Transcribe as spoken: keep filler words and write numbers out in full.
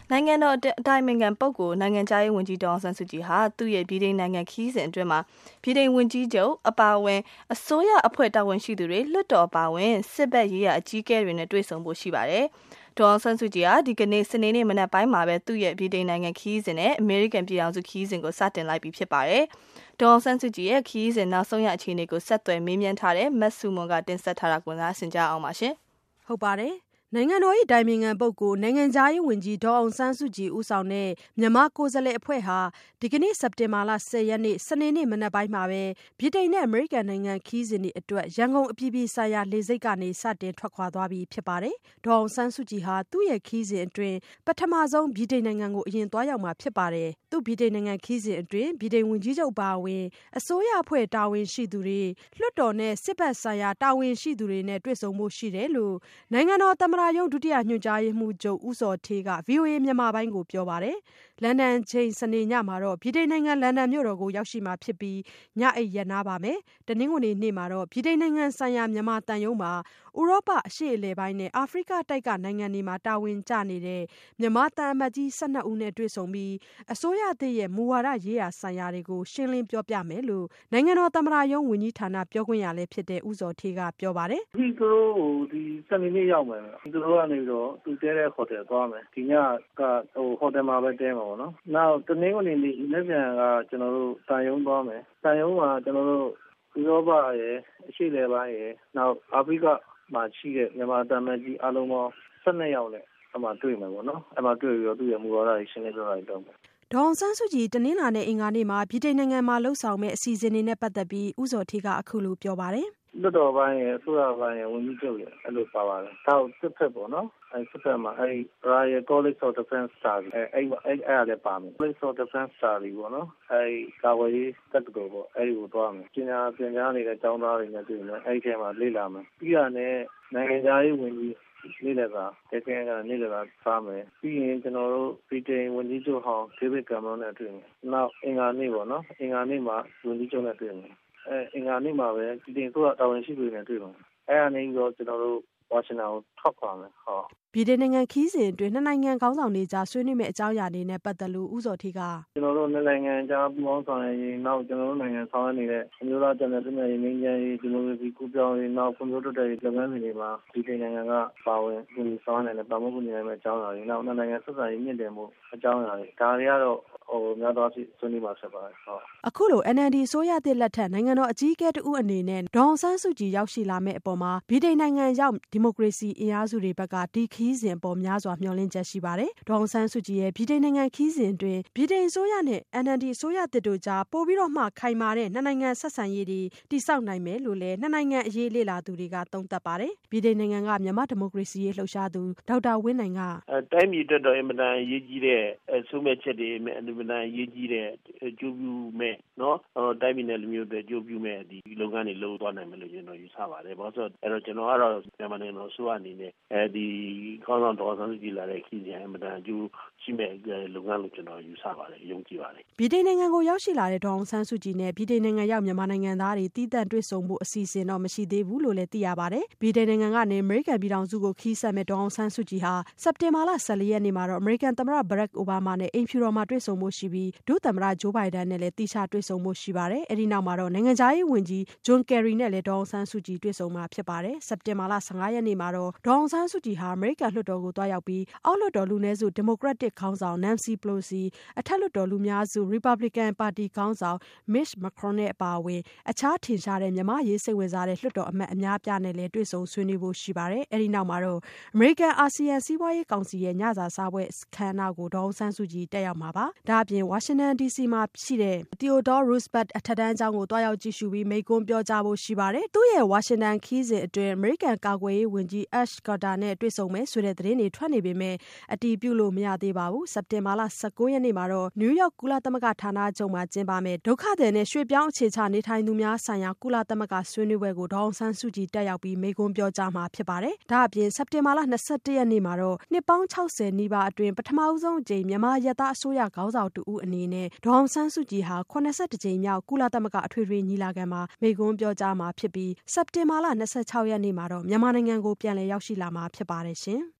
နိုင်ငံတော်အတိုင်ပင်ခံပုဂ္ဂိုလ်နိုင်ငံခြားရေးဝန်ကြီးဒေါ်အောင်ဆန်းစုကြည်ဟာသူ့ရဲ့ဗြိတိန်နိုင်ငံခရီးစဉ်အတွင်းမှာဗြိတိန်ဝန်ကြီးချုပ်အပါအဝင်အစိုးရအဖွဲ့တာဝန်ရှိသူတွေလွှတ်တော်အပါအဝင်စစ်ဘက်ရေးရာအကြီးအကဲတွေနဲ့တွေ့ဆုံဖို့ရှိပါတယ်။ဒေါ်အောင်ဆန်းစုကြည်ဟာဒီကနေ့စနေနေ့မနက်ပိုင်းမှာပဲသူ့ရဲ့ဗြိတိန်နိုင်ငံခရီးစဉ်နဲ့အမေရိကန်ပြည်ထောင်စုခရီးစဉ်ကိုစတင်လိုက်ပြီဖြစ်ပါတယ်။ဒေါ်အောင်ဆန်းစုကြည်ရဲ့ခရီးစဉ်နောက်ဆုံးရအခြေအနေကိုဆက်သွယ်မေးမြန်းထားတဲ့မတ်စုမွန်ကတင်ဆက်ထားတာကိုနားဆင်ကြအောင်ပါရှင်။ဟုတ်ပါတယ်နိုင်ငံတော်၏တိုင်ပင်ခံပုဂ္ဂိုလ်နိုင်ငံခြားရေးဝန်ကြီးဒေါ်အောင်ဆန်းစုကြည်ဦးဆောင်တဲ့မြန်မာကိုယ်စားလှယ်အဖွဲ့ဟာဒီကနေ့စက်တင်ဘာလဆယ်ရက်နေ့စနေနေ့မနက်ပိုင်းမှာပဲဗြိတိန်နဲ့အမေရိကန်နိုင်ငံခရီးစဉ်တွေအတွက်ရန်ကုန်အပြည်ပြည်ဆိုင်ရာလေဆိပ်ကနေစတင်ထွက်ခွာသွားပြီဖြစ်ပါတယ်။ဒေါ်အောင်ဆန်းစုကြည်ဟာသူ့ရဲ့ခရီးစဉ်အတွင်းပထမဆုံးဗြိတိန်နိုင်ငံကိုအရင်သွားရောက်မှာဖြစ်ပါတယ်။သူ့ဗြိတိန်နိုင်ငံခရီးစဉ်အတွင်းဗြိတိန်ဝန်ကြီးချုပ်ပါဝင်အစိုးရအဖွဲ့တာဝန်ရှိသူတွေလွှတ်တော်နဲ့စစ်ဘက်ဆိုင်ရာတာဝန်ရှိသူတွေနဲ့တွေ့ဆုံမှုရှိတယ်လို့နိုင်ငံတော်သမ္မတရုံးဒုတိယညွှန်ကြားရေးမှူးချုပ်ဦးဇော်ဌေးက ဗွီအိုအေမြန်မာပိုင်းကိုပြောပါတယ်။လန်ဒန်ချိန်စနေညမှာတော့ဗြိတိန်နိုင်ငံလန်ဒန်မြို့တော်ကိုရောက်ရှိမှာဖြစ်ပြီးညအိပ်ရပ်နားပါမယ်။တနင်္ဂနွေနေ့မှာတော့ဗြိတိန်နိုင်ငံဆိုင်ရာမြန်မာသံရုံးမှာဥရောပအရှေ့အလယ်ပိုင်းနဲ့အာဖရိကတိုက်ကနိုင်ငံတွေမှာတာဝန်ကျနေတဲ့မြန်မာသံအမတ်ကြီး၁၂ဦးနဲ့တွေ့ဆုံပြီးအစိုးရသစ်ရဲ့မူဝါဒရေးရာဆိုင်ရာတွေကိုရှင်းလင်းပြောပြမယ်လို့နိုင်ငံတော်သမ္မတရုံးဝန်ကြီးဌာနပြောခွင့်ရလည်းဖြစ်တဲ့ဦးဇော်ဌေးကပြောပါတယ်။ဒီသူတို့ဒီစနေနေ့ရောက်မယ်။သူတို့ကနေတော့သူတဲတဲ့ဟိုတယ်သွားမယ်။ဒီညကဟိုဟိုတယ်မှာပဲတဲမှာပေါ့နော်။နောက်တနင်္ဂနွေနေ့လက်ပြန်ကကျွန်တော်တို့တန်ယုံသွားမယ်။တန်ယုံမှာကျွန်တော်တို့ဥရောပရဲ့အရှေ့လယ်ပိုင်းရဲ့နောက်အာဖရိကမှာရှိတဲ့မြန်မာတမန်ကြီးအားလုံးပေါင်း၁၂ယောက်နဲ့အမှတွေ့မယ်ပေါ့နော်။အမှတွေ့ပြီးတော့သူ့ရဲ့မူဝါဒကြီးရှင်းလင်းပြောတာတွေလုပ်မယ်။ဒေါ်အောင်ဆန်းစုကြည်တနင်္လာနဲ့အင်္ဂါနေ့မှာဗြိတိန်နိုင်ငံမှာလှုပ်ဆောင်မဲ့အစီအစဉ်တွေနဲ့ပတ်သက်ပြီးဦးဇော်ဌေးကအခုလိုပြောပါတယ်။လွတ်တော်ပိုင်းရဲ့အစိုးရပိုင်းရဲ့ဝန်ကြီးချုပ်ရဲ့အဲ့လိုပါပါတယ်။နောက်စစ်ဖက်ပေါ့နော်။အဲ့စစ်ဖက်မှာအဲ့ Royal College of Defence Staff အဲ့အဲ့အဲ့အဲ့လည်းပါမယ်။ College of Defence Staff ပေါ့နော်။အဲ့ကာဝေးတက္ကသိုလ်ပေါ့အဲ့ဒီကိုသွားမယ်။ပညာပညာနေတဲ့ကျောင်းသားတွေနဲ့တွေ့မယ်။အဲ့ဒီထဲမှာလေ့လာမယ်။ပြီးရတဲ့နိုင်ငံသားရေးဝန်ကြီးနေ့လည်ကတကယ်ကနေ့လည်ကစားမယ်ပြီးရင်ကျွန်တော်တို့ဗြိတိန်ဝန်ကြီးချုပ်ဟောင်းဒေးဗစ်ကင်မရွန်နဲ့တွေ့မယ်နောက်အင်္ဂါနေ့ပေါ့နော်အင်္ဂါနေ့မှာဝန်ကြီးချုပ်နဲ့တွေ့မယ်အဲအင်္ဂါနေ့မှာပဲဗြိတိန်ဆိုတာတာဝန်ရှိသူတွေနဲ့တွေ့မယ်အဲအနေနဲ့တော့ကျွန်တော်တို့ဝါရှင်တန်ကိုထွက်ခွာမယ်ဟောဗြိတိန်နိုင်ငံခီးစဉ်အတွင်းနှစ်နိုင်ငံခေါင်းဆောင်တွေကြားဆွေးနွေးမယ့်အကြောင်းအရာတွေနဲ့ပတ်သက်လို့ဦးဇော်ဌေးကကျွန်တော်တို့နှစ်နိုင်ငံကြားပူးပေါင်းဆောင်ရွက်ရေးနောက်ကျွန်တော်တို့နိုင်ငံဆောင်ရွက်နေတဲ့အမျိုးသားကျန်းမာရေးနဲ့ငြိမ်းချမ်းရေးဒီမိုကရေစီကူးပြောင်းရေးနောက်ကွန်ပျူတာတက်ရေးလုပ်ငန်းတွေမှာဗြိတိန်နိုင်ငံကပါဝင်ပြီးဆောင်ရွက်နေတဲ့ပါမုတ်နေမယ့်အကြောင်းအရာတွေနောက်နှစ်နိုင်ငံဆက်ဆံရေးမြင့်တင်မှုအကြောင်းအရာတွေဒါတွေကတော့ဟိုများသောအားဖြင့်ဆွေးနွေးမှာဖြစ်ပါတယ်ဟုတ်အခုလို N L D အစိုးရသစ်လက်ထက်နိုင်ငံတော်အကြီးအကဲတဦးအနေနဲ့ဒေါ်အောင်ဆန်းစုကြည်ရောက်ရှိလာမယ့်အပေါ်မှာဗြိတိန်နိုင်ငံရောက်ဒီမိုကရေစီအင်အားစုတွေဘက်ကဒီခီးစဉ်အပေါ်များစွာမျှော်လင့်ချက်ရှိပါတယ်ဒေါ်အောင်ဆန်းစုကြည်ရဲ့ဗြိတိန်နိုင်ငံခီးစဉ်အတွင်းဗြိတိန်အစိုးရနဲ့ N L D အစိုးရသစ်တို့ကြားပို့ပြီးတော့မှခိုင်မာတဲ့နှစ်နိုင်ငံဆက်ဆံရေးတွေတည်ဆောက်နိုင်မယ်လို့လည်းနှစ်နိုင်ငံအရေးလေ့လာသူတွေကသုံးသပ်ပါတယ်ဗြိတိန်နိုင်ငံကမြန်မာဒီမိုကရေစီရေးလှုပ်ရှားသူဒေါက်တာဝင်းနိုင်ကအဲတိုင်းပြည်အတွက်တော့အင်မတန်အရေးကြီးတဲ့ဆုမဲ့ချက်တွေအင်မတန်အရေးကြီးတဲ့အကျိုးပြုမဲ့နော်တိုင်းပြည်နဲ့လူမျိုးတွေအကျိုးပြုမဲ့ဒီလုပ်ငန်းတွေလုပ်သွားနိုင်မယ်လို့ကျွန်တော်ယူဆပါတယ်ဘာလို့ဆိုတော့အဲ့တော့ကျွန်တော်ကတော့မြန်မာနိုင်ငံတော်အစိုးရအနေနဲ့အဲဒီခေါင်းဆောင်ဒေါ်အောင်ဆန်းစုကြည်လာတဲ့ခီးစဉ်အင်မတန်အကျိုးရှိမဲ့လုပ်ငန်းလို့ကျွန်တော်ယူဆပါတယ်ယုံကြည်ပါတယ်ဗြိတိန်နိုင်ငံကိုရောက်ရှိလာတဲ့ဒေါ်အောင်ဆန်းစုကြည်နဲ့ဗြိတိန်နိုင်ငံရောက်မြန်မာနိုင်ငံသားတွေတည်တံ့တွေ့ဆုံမှုအစီအစဉ်တော့မရှိသေးဘူးလို့လည်းသိရပါတယ်ဗြိတိန်နိုင်ငံကနေအမေရိကန်ပြည်ထောင်စုကိုခီးဆက်မဲ့ဒေါ်အောင်ဆန်းစုကြည်ဟာစက်တင်ဘာလ၁၄ရက်နေ့မှာတော့အမေရိကန်သမ္မတဘရက်အိုဘားမားနဲ့အိမ်ဖြူတော်မှာတွေ့ဆုံမှုရှိပြီးဒုသမ္မတဂျိုးဘိုင်ဒန်နဲ့လည်းတိကျတွေ့ဆုံမှုရှိပါတယ်အဲဒီနောက်မှာတော့နိုင်ငံခြားရေးဝန်ကြီးဂျွန်ကယ်ရီနဲ့လည်းဒေါ်အောင်ဆန်းစုကြည်တွေ့ဆုံမှာဖြစ်ပါတယ်စက်တင်ဘာလ၁၅ရက်နေ့မှာတော့ဒေါ်အောင်ဆန်းစုကြည်ဟာအမေရိကန်လွှတ်တော်ကိုသွားရောက်ပြီးအောက်လွှတ်တော်လူနည်းစုဒီမိုကရက်တစ်ခေါင်းဆောင်နန်စီပလိုစီအထက်လွှတ်တော်လူများစုရီပတ်ဘလစ်ကန်ပါတီခေါင်းဆောင်မစ်မက်ခရွန်နဲ့အပါအဝင်အခြားထင်ရှားတဲ့မြန်မာရေးစိတ်ဝင်စားတဲ့လွှတ်တော်အမတ်အများပြားနဲ့လည်းတွေ့ဆုံဆွေးနွေးဖို့ရှိပါတယ်အဲဒီနောက်မှာတော့အမေရိကန်အာဆီယံစီးပွားရေးကောင်စီရဲ့ညစာစားပွဲခမ်းနားကိုဒေါ်အောင်ဆန်းစုကြည်တက်ရောက်မှာပါဒါအပြင်ဝါရှင်တန်ဒီစီမှာရှိတဲ့တီယိုဒေါရို့စ်ဘတ်အထက်တန်းကျောင်းကိုတွားရောက်ကြည့်ရှုပြီးမိန့်ခွန်းပြောကြားဖို့ရှိပါတယ်သူ့ရဲ့ဝါရှင်တန်ခီးစဉ်အတွင်းအမေရိကန်ကာကွယ်ရေးဝန်ကြီးအက်ရှ်ကာတာနဲ့တွေ့ဆုံမယ်ဆိုတဲ့သတင်းတွေထွက်နေပေမဲ့အတည်ပြုလို့မရသေးပါဘူးစက်တင်ဘာလ၁၉ရက်နေ့မှာတော့နယူးယောက်ကုလသမဂ္ဂဌာနချုပ်မှာကျင်းပမယ်ဒုက္ခသည်နဲ့ရွှေ့ပြောင်းအခြေချနေထိုင်သူများဆိုင်ရာကုလသမဂ္ဂဆွေးနွေးပွဲကိုဒေါ်အောင်ဆန်းစုကြည်တက်ရောက်ပြီးမိန့်ခွန်းပြောကြားမှာဖြစ်ပါတယ်ဒါအပြင်စက်တင်ဘာလ၂၁ရက်နေ့မှာတော့နှစ်ပေါင်း၆၀နီးပါးအတွင်းပထမဆုံးအကြိမ်မြန်မာရသအစိုးရခေါင်းဆောင်တူဦးအနေနဲ့ဒေါ်အောင်ဆန်းစုကြည်ဟာ၈၁ကြိမ်မြောက်ကုလသမဂ္ဂအထွေထွေညီလာခံမှာမိန့်ခွန်းပြောကြားမှာဖြစ်ပြီးစက်တင်ဘာလ၂၆ရက်နေ့မှာတော့မြန်မာနိုင်ငံကိုပြန်လည်ရောက်ရှိလာမှာဖြစ်ပါတယ်ရှင်